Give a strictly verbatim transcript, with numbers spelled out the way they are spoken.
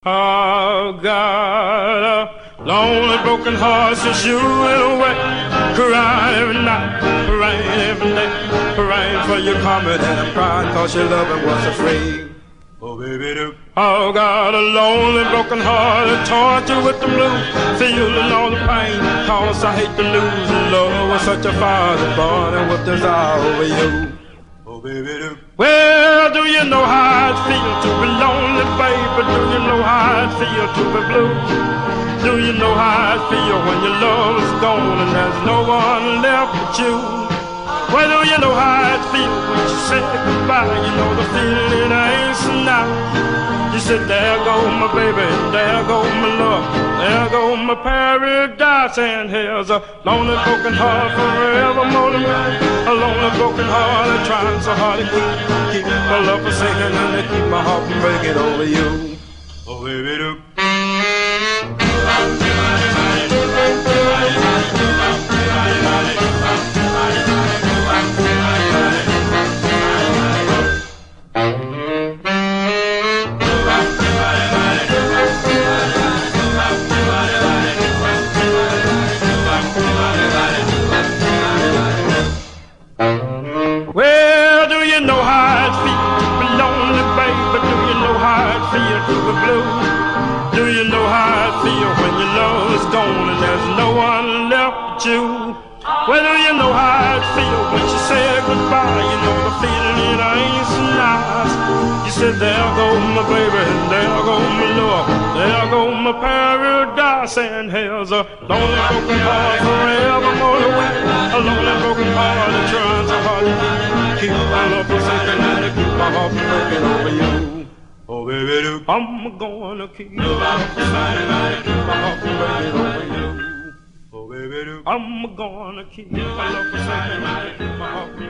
Oh, God, a lonely, broken heart since you went away. Crying every night, crying every day, crying for your coming, and I'm crying cause your loving was afraid. Oh, baby, do. Oh, God, a lonely, broken heart, a torture with the blues, feeling all the pain, cause I hate to lose. And love was such a father born and with desire over you. Oh, baby, do. Well, do you know how it feels to be lonely, baby? Do you know how it feels to be blue? Do you know how it feels when your love is gone and there's no one left but you? Well, do you know how it feels when you say goodbye? You know the feeling ain't so now. You said, there go my baby, there go my love, there go my paradise, and here's a lonely broken heart forevermore to me. A lonely broken heart that's trying so hard to keep, keep my love forsaken and to keep my heart from breaking over you. Oh, baby, do. Well, do you know how it feels to be lonely, baby? Do you know how it feels to be blue? Do you know how it feels when your love is gone and there's no one left but you? Well, do you know how it feels when she said goodbye? You know the feeling it ain't so nice. You said, there go my baby, and there go my love, there go my paradise, and here's a lonely broken heart forevermore away. A lonely broken heart that tries so hard to keep, keep my love forsaken and to keep my heart from breaking over you. Oh, baby, do. I'm gonna keep my love forsaken and keep my heart from breaking over you. Oh, baby, do. I'm gonna keep my love forsaken and keep my heart from